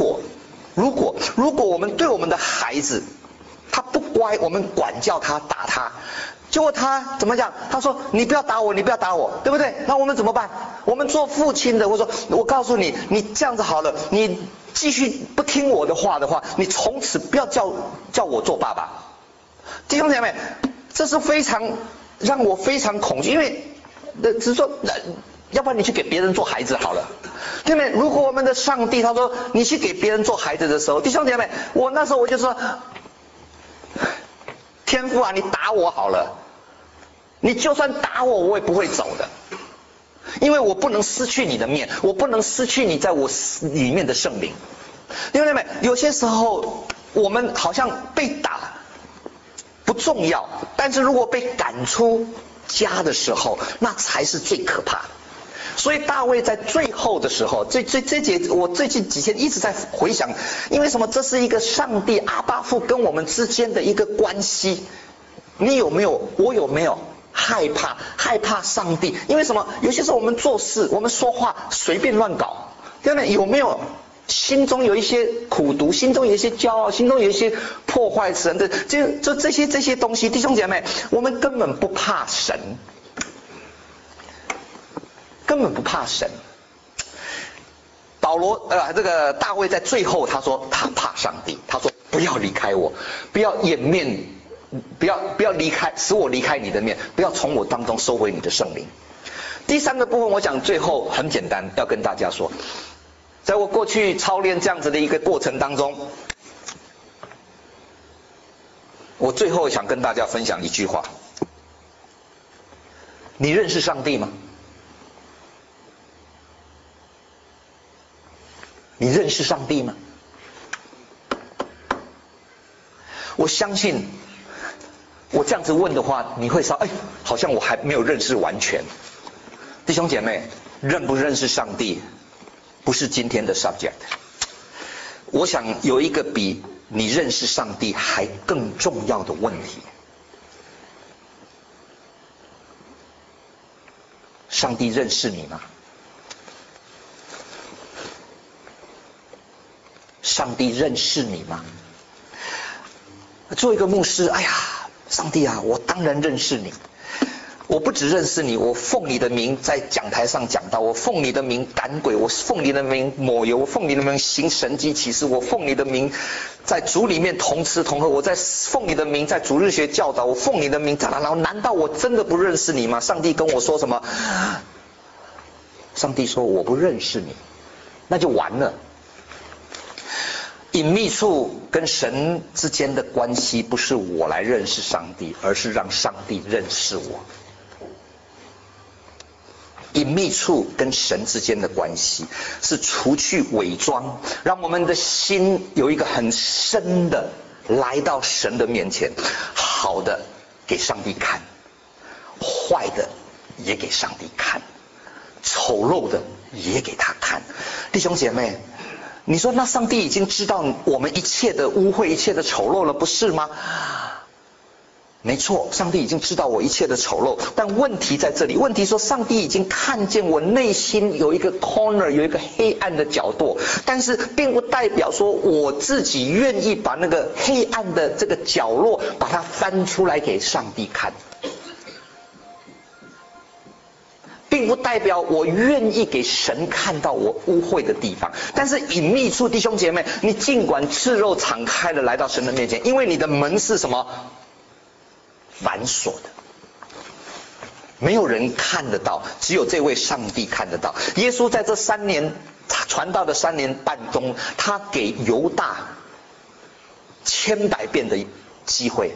我们对我们的孩子他不乖，我们管教他打他，结果他怎么讲？他说你不要打我，你不要打我，对不对？那我们怎么办？我们做父亲的，我说我告诉你，你这样子好了，你继续不听我的话，你从此不要叫我做爸爸。弟兄姐妹，这是让我非常恐惧，因为只是说，要不然你去给别人做孩子好了。对不对？如果我们的上帝他说你去给别人做孩子的时候，弟兄姐妹，我那时候我就说，天父啊，你打我好了，你就算打我，我也不会走的。因为我不能失去你的面，我不能失去你在我里面的圣灵。弟兄姐妹，有些时候我们好像被打不重要，但是如果被赶出家的时候，那才是最可怕的。所以大卫在最后的时候，这节我最近几天一直在回想，因为什么？这是一个上帝阿爸父跟我们之间的一个关系。你有没有？我有没有？害怕上帝？因为什么？有些时候我们做事，我们说话随便乱搞，对不对？有没有心中有一些苦毒，心中有一些骄傲，心中有一些破坏神的这些东西？弟兄姐妹，我们根本不怕神，根本不怕神。这个大卫在最后他说他怕上帝，他说不要离开我，不要掩面。不要离开，使我离开你的面，不要从我当中收回你的圣灵。第3个部分，我讲最后很简单，要跟大家说，在我过去操练这样子的一个过程当中，我最后想跟大家分享一句话：你认识上帝吗？你认识上帝吗？ 我相信我这样子问的话，你会说，哎，好像我还没有认识完全。弟兄姐妹，认不认识上帝不是今天的 subject。我想有一个比你认识上帝还更重要的问题。上帝认识你吗？上帝认识你吗？做一个牧师，哎呀，上帝啊，我当然认识你。我不只认识你，我奉你的名在讲台上讲道，我奉你的名赶鬼，我奉你的名抹油，我奉你的名行神迹奇事，我奉你的名在主里面同吃同喝，我在奉你的名在主日学教导，我奉你的名，然后难道我真的不认识你吗？上帝跟我说什么？上帝说我不认识你，那就完了。隐秘处跟神之间的关系不是我来认识上帝，而是让上帝认识我。隐秘处跟神之间的关系是除去伪装，让我们的心有一个很深的来到神的面前，好的给上帝看，坏的也给上帝看，丑陋的也给他看。弟兄姐妹，你说那上帝已经知道我们一切的污秽，一切的丑陋了，不是吗？没错，上帝已经知道我一切的丑陋，但问题在这里。问题说，上帝已经看见我内心有一个 corner， 有一个黑暗的角落，但是并不代表说我自己愿意把那个黑暗的这个角落把它翻出来给上帝看，并不代表我愿意给神看到我污秽的地方。但是隐秘处，弟兄姐妹，你尽管赤肉敞开的来到神的面前，因为你的门是什么？反锁的，没有人看得到，只有这位上帝看得到。耶稣在这3年传道的3年半中，他给犹大千百遍的机会，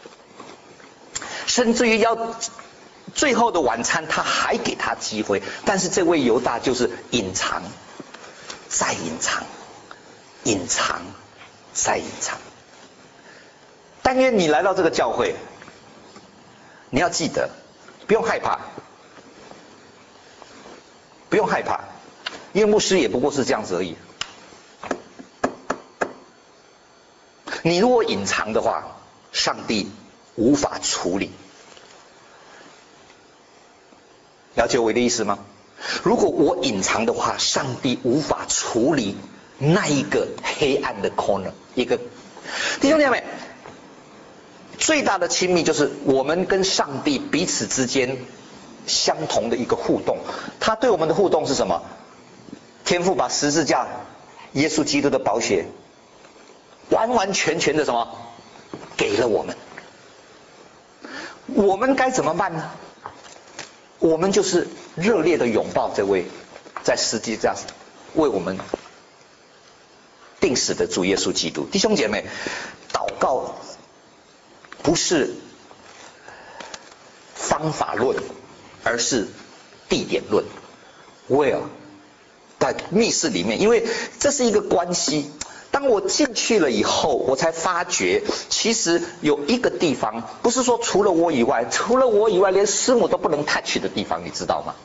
甚至于要最后的晚餐他还给他机会，但是这位犹大就是隐藏再隐藏，隐藏再隐藏。但愿你来到这个教会，你要记得，不用害怕，不用害怕，因为牧师也不过是这样子而已。你如果隐藏的话，上帝无法处理。了解我的意思吗？如果我隐藏的话，上帝无法处理那一个黑暗的 corner。一个弟兄姐妹，最大的亲密就是我们跟上帝彼此之间相同的一个互动。他对我们的互动是什么？天父把十字架耶稣基督的宝血完完全全的什么给了我们，我们该怎么办呢？我们就是热烈的拥抱这位在十字架为我们定死的主耶稣基督。弟兄姐妹，祷告不是方法论，而是地点论。Where？ 在密室里面，因为这是一个关系。当我进去了以后，我才发觉其实有一个地方，不是说除了我以外连师母都不能 touch 的地方，你知道吗？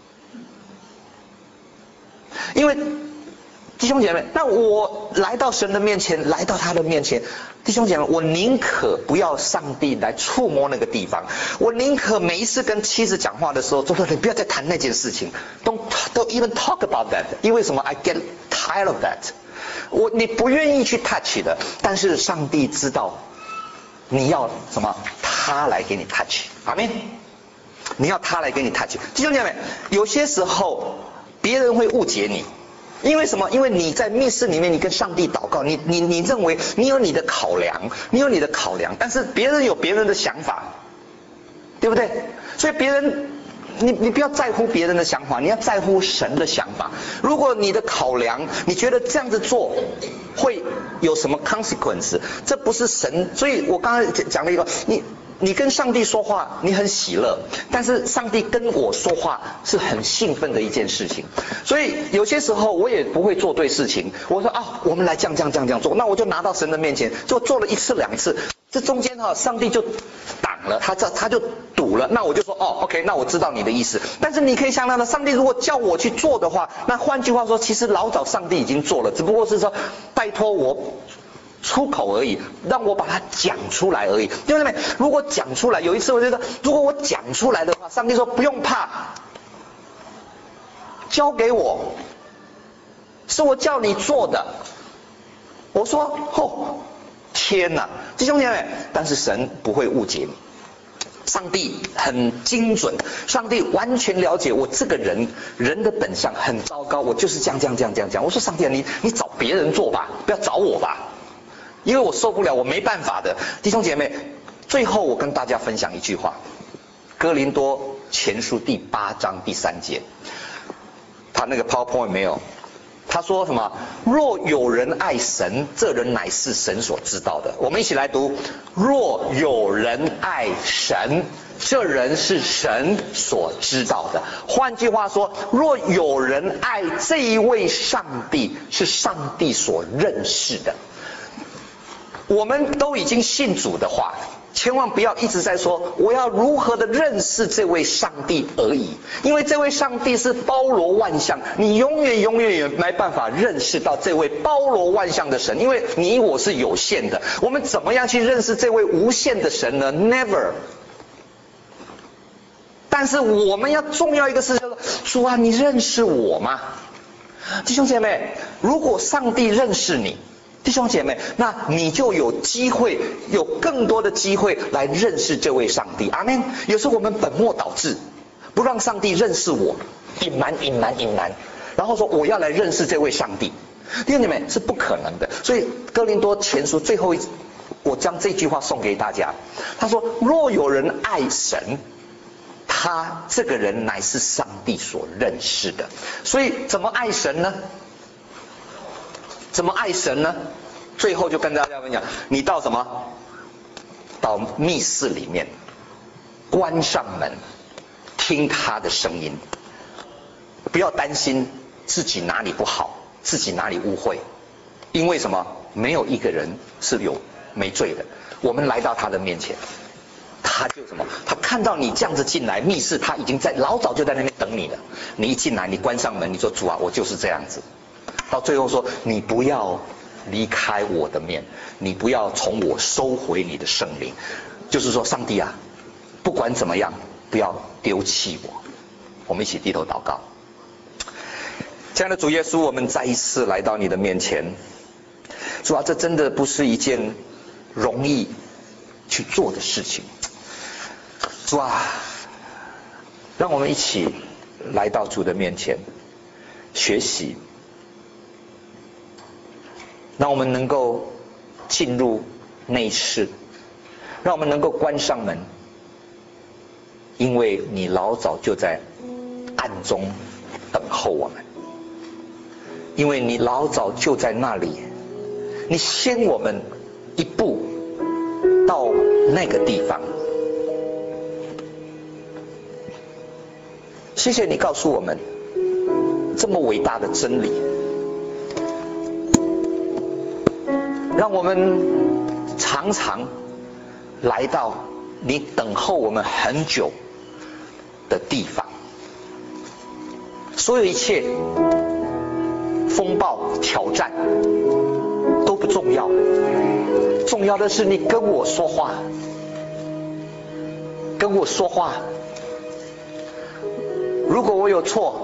因为弟兄姐妹，那我来到神的面前，来到他的面前，弟兄姐妹，我宁可不要上帝来触摸那个地方，我宁可每一次跟妻子讲话的时候，说你不要再谈那件事情 ，don't even talk about that， 因为什么 ？I get tired of that。你不愿意去 touch 的，但是上帝知道你要什么，他来给你 touch。阿们。你要他来给你 touch。弟兄姐妹，有些时候别人会误解你。因为什么？因为你在密室里面，你跟上帝祷告，你认为你有你的考量，但是别人有别人的想法，对不对？所以别人，你不要在乎别人的想法，你要在乎神的想法。如果你的考量，你觉得这样子做会有什么 consequence， 这不是神。所以我刚才讲了一个， 你跟上帝说话，你很喜乐，但是上帝跟我说话是很兴奋的一件事情。所以有些时候我也不会做对事情，我说啊，我们来这样做，那我就拿到神的面前，就做了1次2次，这中间上帝就挡了，他就堵了，那我就说哦 ，OK， 那我知道你的意思。但是你可以想到呢，上帝如果叫我去做的话，那换句话说，其实老早上帝已经做了，只不过是说拜托我出口而已，让我把它讲出来而已。弟兄姊妹，如果讲出来，有一次我觉得，如果我讲出来的话，上帝说不用怕，交给我，是我叫你做的。我说哦，天哪，弟兄姐妹，但是神不会误解你。上帝很精准，上帝完全了解我这个人的本相很糟糕，我就是这样。我说上帝啊，你找别人做吧，不要找我吧。因为我受不了，我没办法的。弟兄姐妹，最后我跟大家分享一句话，哥林多前书第8章第3节，他那个 PowerPoint 没有，他说什么？若有人爱神，这人乃是神所知道的。我们一起来读，若有人爱神，这人是神所知道的。换句话说，若有人爱这一位上帝，是上帝所认识的。我们都已经信主的话，千万不要一直在说我要如何的认识这位上帝而已，因为这位上帝是包罗万象，你永远也没办法认识到这位包罗万象的神，因为你我是有限的。我们怎么样去认识这位无限的神呢？ Never。 但是我们要重要一个事情，主啊，你认识我吗？弟兄姐妹，如果上帝认识你，弟兄姐妹，那你就有机会，有更多的机会来认识这位上帝。阿们。有时候我们本末倒置，不让上帝认识我，隐瞒，然后说我要来认识这位上帝。弟兄姐妹，是不可能的。所以哥林多前书最后我将这句话送给大家。他说：若有人爱神，他这个人乃是上帝所认识的。所以怎么爱神呢？怎么爱神呢？最后就跟大家分享，你到什么？到密室里面，关上门，听他的声音。不要担心自己哪里不好，自己哪里误会，因为什么？没有一个人是没罪的。我们来到他的面前，他就什么？他看到你这样子进来密室，他已经老早就在那边等你了。你一进来，你关上门，你说主啊，我就是这样子。到最后说，你不要离开我的面，你不要从我收回你的圣灵。就是说，上帝啊，不管怎么样，不要丢弃我。我们一起低头祷告。亲爱的主耶稣，我们再一次来到你的面前。主啊，这真的不是一件容易去做的事情。主啊，让我们一起来到主的面前学习，让我们能够进入内室，让我们能够关上门，因为你老早就在暗中等候我们，因为你老早就在那里，你先我们一步到那个地方。谢谢你告诉我们这么伟大的真理，让我们常常来到你等候我们很久的地方。所有一切风暴挑战都不重要，重要的是你跟我说话，跟我说话。如果我有错，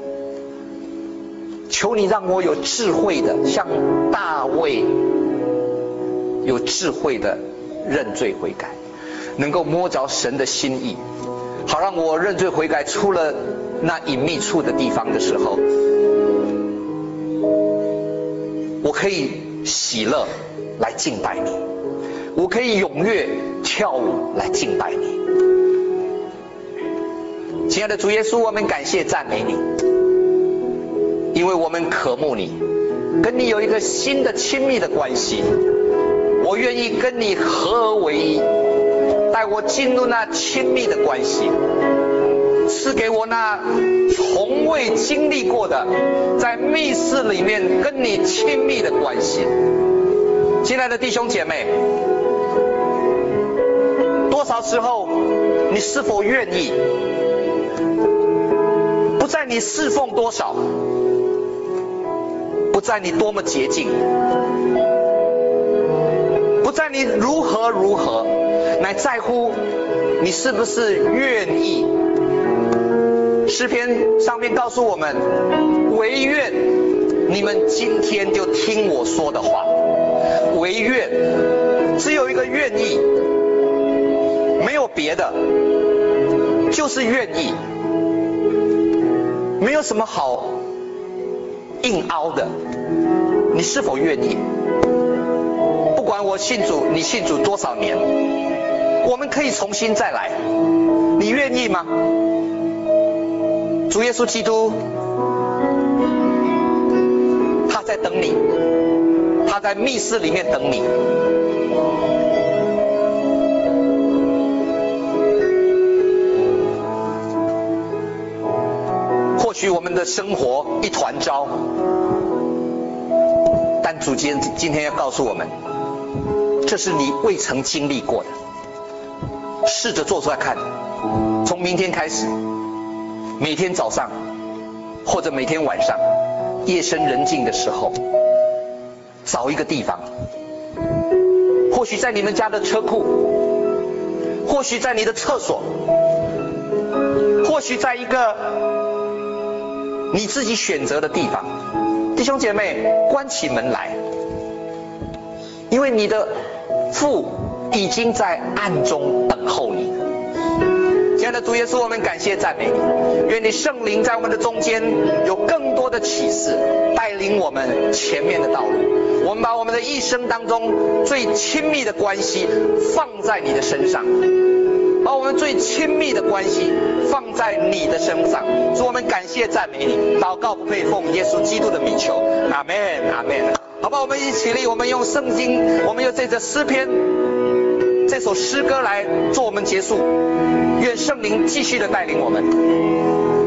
求你让我有智慧的，像大卫有智慧的认罪悔改，能够摸着神的心意，好让我认罪悔改出了那隐秘处的地方的时候，我可以喜乐来敬拜你，我可以踊跃跳舞来敬拜你。亲爱的主耶稣，我们感谢赞美你，因为我们渴慕你，跟你有一个新的亲密的关系。我愿意跟你合而为一， 带我进入那亲密的关系，赐给我那从未经历过的在密室里面跟你亲密的关系。亲爱的弟兄姐妹，多少时候你是否愿意，不在你侍奉多少，不在你多么洁净，不在你如何，乃在乎你是不是愿意。诗篇上面告诉我们，惟愿你们今天就听我说的话。惟愿，只有一个愿意，没有别的，就是愿意，没有什么好硬凹的。你是否愿意？不管我信主，你信主多少年，我们可以重新再来，你愿意吗？主耶稣基督，他在等你，他在密室里面等你。或许我们的生活一团糟，但主今天要告诉我们，这是你未曾经历过的。试着做出来看，从明天开始，每天早上或者每天晚上，夜深人静的时候，找一个地方，或许在你们家的车库，或许在你的厕所，或许在一个你自己选择的地方。弟兄姐妹，关起门来，因为你的父已经在暗中等候你。亲爱的主耶稣，我们感谢赞美你，愿你圣灵在我们的中间有更多的启示，带领我们前面的道路。我们把我们的一生当中最亲密的关系放在你的身上，把我们最亲密的关系放在你的身上。主，我们感谢赞美你，祷告不配奉耶稣基督的名求，阿们，阿们。好吧，我们一起立，我们用圣经，我们用这则诗篇，这首诗歌来做我们结束。愿圣灵继续的带领我们。